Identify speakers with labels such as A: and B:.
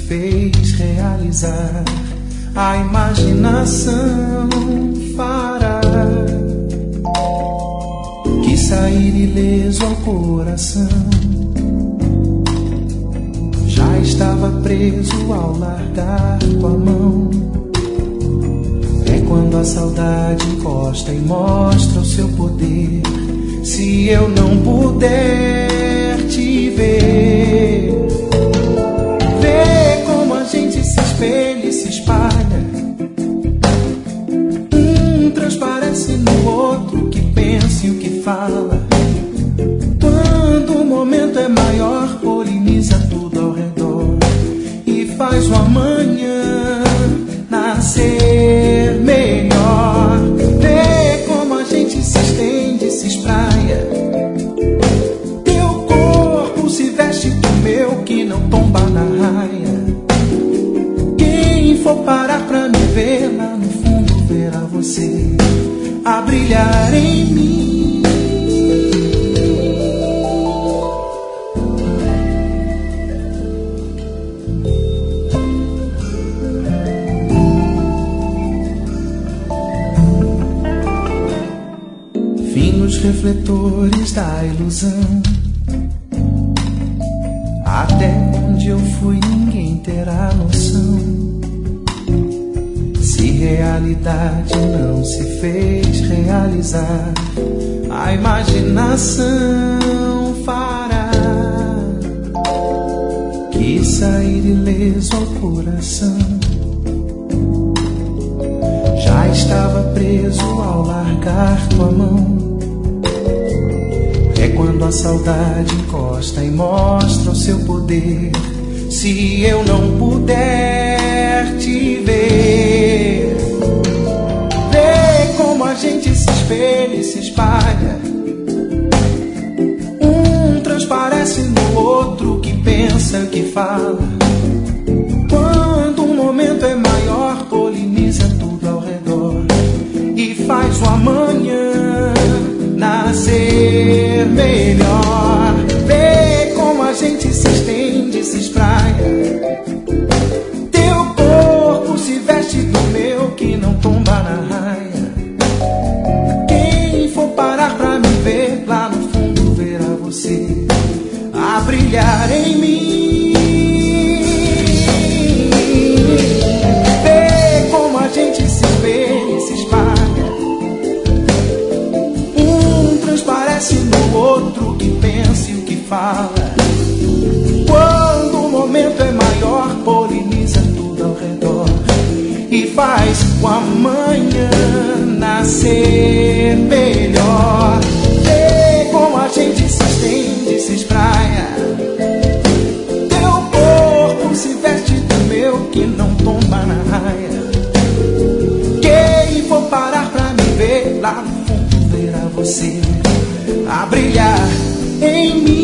A: fez realizar. A imaginação fará que sair ileso ao coração. Já estava preso ao largar tua mão. É quando a saudade encosta e mostra o seu poder. Se eu não puder te ver, vê como a gente se espelha e se espalha. Um transparece no outro, que pensa e o que fala. Quando o momento é maior, poliniza tudo ao redor e faz o amanhã nascer melhor. Vê como a gente se estende e se espraia. Teu corpo se veste do meu, que não tomba na raia. Quem for parar pra me ver, lá no fundo verá você a brilhar em mim. Refletores da ilusão. Até onde eu fui ninguém terá noção. Se realidade não se fez realizar, a imaginação fará que sair ileso ao coração. Já estava preso ao largar tua mão. É quando a saudade encosta e mostra o seu poder. Se eu não puder te ver, vê como a gente se espelha e se espalha. Um transparece no outro, que pensa e que fala. Quando o momento é maior, poliniza tudo ao redor e faz o amanhã nascer melhor. Vê como a gente se estende e se espraia. Teu corpo se veste do meu, que não tomba na raia. Quem for parar pra me ver, lá no fundo verá você a brilhar em mim. Vê como a gente se espelha e se espalha. Parece no outro, que pensa e o que fala. Quando o momento é maior, poliniza tudo ao redor e faz o amanhã nascer melhor. Vê como a gente se estende e se espraia. Teu corpo se veste do meu, que não tomba na raia. Quem for parar pra me ver, lá no fundo verá você a brilhar em mim.